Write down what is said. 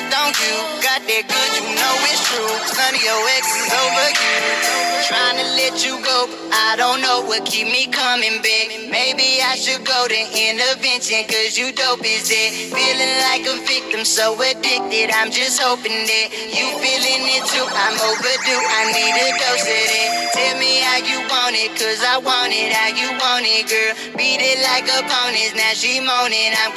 don't you? Got that good, you know it's true. None of your exes over you. Trying to let you go, but I don't know what keep me coming back. Maybe I should go to intervention, cause you dope as that. Feeling like a victim, so addicted. I'm just hoping that you feeling it too. I'm overdue, I need a dose of that. Tell me how you want it, cause I want it how you want it, girl. Beat it like opponents, now she moaning, I'm